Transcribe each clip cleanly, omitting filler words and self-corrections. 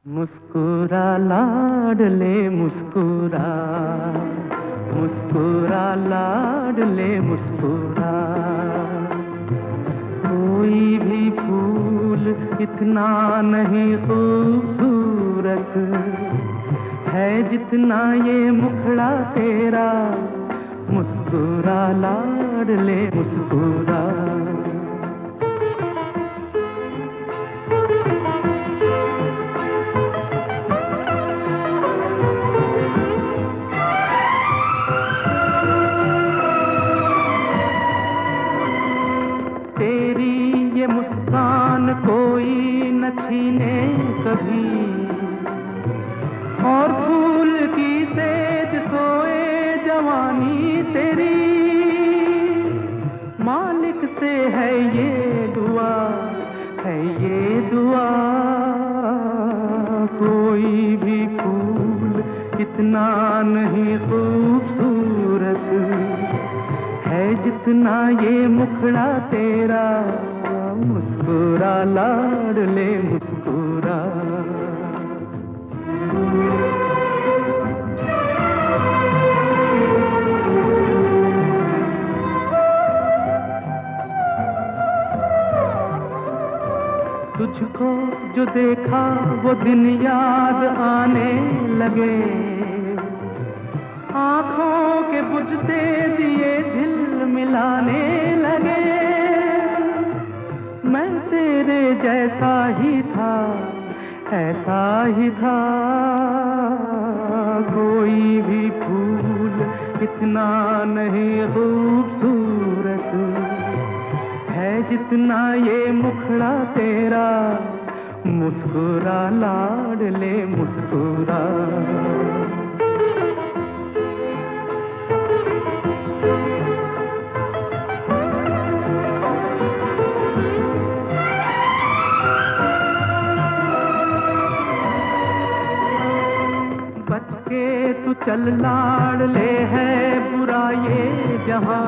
मुस्कुरा लाडले मुस्कुरा, मुस्कुरा लाडले मुस्कुरा। कोई भी फूल इतना नहीं खूबसूरत है जितना ये मुखड़ा तेरा। मुस्कुरा लाडले मुस्कुरा। तेरी ये मुस्कान कोई न छीने कभी, और फूल की सेज सोए जवानी तेरी। मालिक से है ये दुआ, है ये दुआ। कोई भी फूल इतना नहीं खूबसूरत है जितना ये मुखड़ा तेरा। मुस्कुरा लाडले मुस्कुरा। तुझको जो देखा वो दिन याद आने लगे, आंखों के बुझते दिए झिलमिलाने लगे। मैं तेरे जैसा ही था, ऐसा ही था। कोई भी फूल इतना नहीं खूबसूरत है जितना ये मुखड़ा तेरा। मुस्कुरा लाडले मुस्कुरा। बच के तू चल लाडले, है बुरा ये जहां।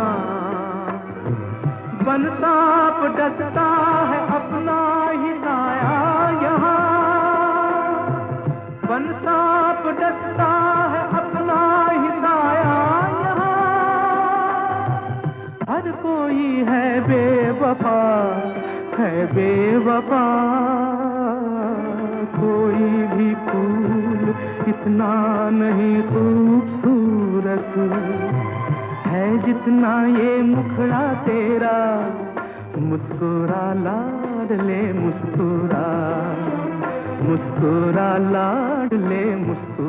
बन सांप डसता है अपना ही साया यहाँ। बन सांप डसता है अपना ही साया यहाँ। हर कोई है बेवफा, है बेवफा। कोई भी फूल इतना नहीं खूबसूरत है जितना ये मुखड़ा तेरा। मुस्कुरा लाडले मुस्कुरा, मुस्कुरा लाडले मुस्कुरा।